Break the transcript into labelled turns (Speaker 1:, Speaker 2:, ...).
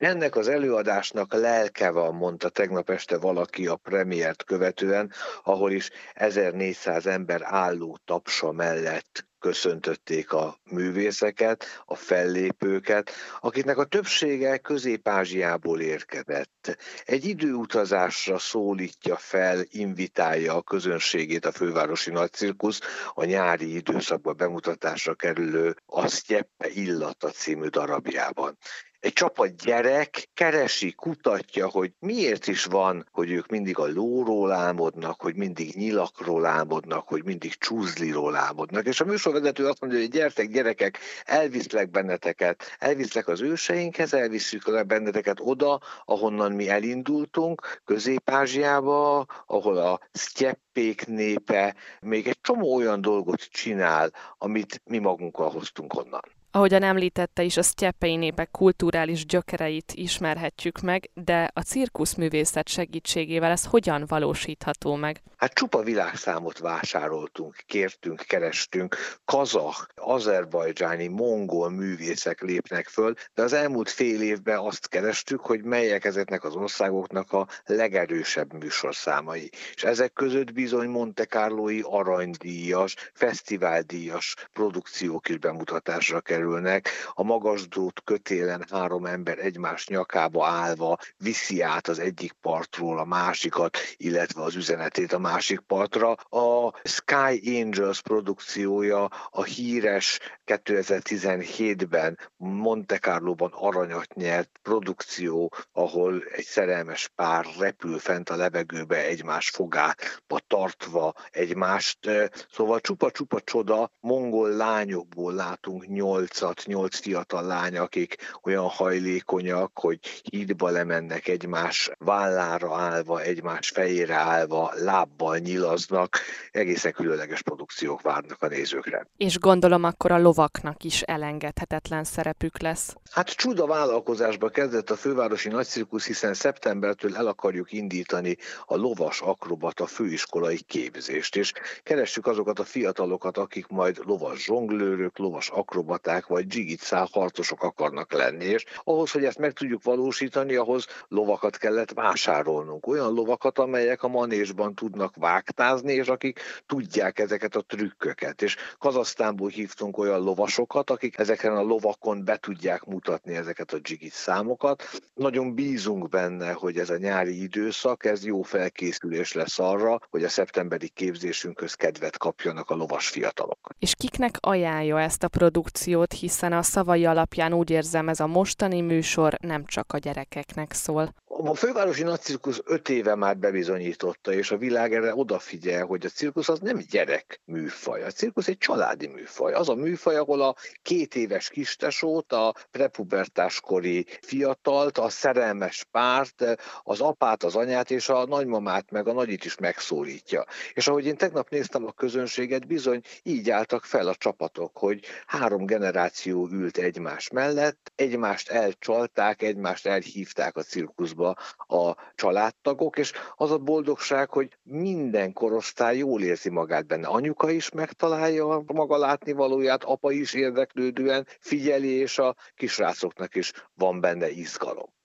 Speaker 1: Ennek az előadásnak lelke van, mondta tegnap este valaki a premiért követően, ahol is 1400 ember álló tapsa mellett köszöntötték a művészeket, a fellépőket, akiknek a többsége Közép-Ázsiából érkezett. Egy időutazásra szólítja fel, invitálja a közönségét a fővárosi nagycirkusz a nyári időszakban bemutatásra kerülő A Sztyeppe illata című darabjában. Egy csapat gyerek keresi, kutatja, hogy miért is van, hogy ők mindig a lóról álmodnak, hogy mindig nyilakról álmodnak, hogy mindig csúzliról álmodnak. És a műsorvezető azt mondja, hogy gyertek, gyerekek, elviszlek benneteket, elviszlek az őseinkhez, elviszük benneteket oda, ahonnan mi elindultunk, Közép-Ázsiába, ahol a sztyeppék népe még egy csomó olyan dolgot csinál, amit mi magunkkal hoztunk onnan.
Speaker 2: Ahogyan említette is, a sztyeppei népek kulturális gyökereit ismerhetjük meg, de a cirkuszművészet segítségével ez hogyan valósítható meg?
Speaker 1: Hát csupa világszámot vásároltunk, kértünk, kerestünk, kazah, azerbajdzsáni, mongol művészek lépnek föl, de az elmúlt fél évben azt kerestük, hogy melyek ezeknek az országoknak a legerősebb műsorszámai. És ezek között bizony Monte Carlói aranydíjas, fesztiváldíjas produkciók is bemutatásra kerülnek. A magasdrót kötélen 3 ember egymás nyakába állva viszi át az egyik partról a másikat, illetve az üzenetét a másik partra. A Sky Angels produkciója a híres 2017-ben Monte Carlóban aranyat nyert produkció, ahol egy szerelmes pár repül fent a levegőbe egymás fogába tartva egymást. Szóval csupa-csupa csoda, mongol lányokból látunk 8 fiatal lány, akik olyan hajlékonyak, hogy hídba lemennek egymás vállára állva, egymás fejére állva, lábbal nyilaznak, egészen különleges produkciók várnak a nézőkre.
Speaker 2: És gondolom akkor a lovaknak is elengedhetetlen szerepük lesz.
Speaker 1: Hát csuda vállalkozásba kezdett a fővárosi nagycirkusz, hiszen szeptembertől el akarjuk indítani a lovas akrobata főiskolai képzést, és keressük azokat a fiatalokat, akik majd lovas zsonglőrök, lovas akrobaták vagy dzsigitszá harcosok akarnak lenni, és ahhoz, hogy ezt meg tudjuk valósítani, ahhoz lovakat kellett vásárolnunk. Olyan lovakat, amelyek a manésban tudnak vágtázni, és akik tudják ezeket a trükköket. És Kazahsztánból hívtunk olyan lovasokat, akik ezeken a lovakon be tudják mutatni ezeket a dzsigitszámokat. Nagyon bízunk benne, hogy ez a nyári időszak, ez jó felkészülés lesz arra, hogy a szeptemberi képzésünkhöz kedvet kapjanak a lovas fiatalok.
Speaker 2: És kiknek ajánlja ezt a produkciót, hiszen a szavai alapján úgy érzem, ez a mostani műsor nem csak a gyerekeknek szól.
Speaker 1: A fővárosi nagycirkusz 5 éve már bebizonyította, és a világ erre odafigyel, hogy a cirkusz az nem gyerek műfaj. A cirkusz egy családi műfaj. Az a műfaj, ahol a 2 éves kistesót, a prepubertáskori fiatalt, a szerelmes párt, az apát, az anyát és a nagymamát meg a nagyit is megszólítja. És ahogy én tegnap néztem a közönséget, bizony így álltak fel a csapatok, hogy 3 generáció ült egymás mellett, egymást elcsalták, egymást elhívták a cirkuszba a családtagok, és az a boldogság, hogy minden korosztály jól érzi magát benne. Anyuka is megtalálja a maga látnivalóját, apa is érdeklődően figyeli, és a kisrácoknak is van benne izgalom.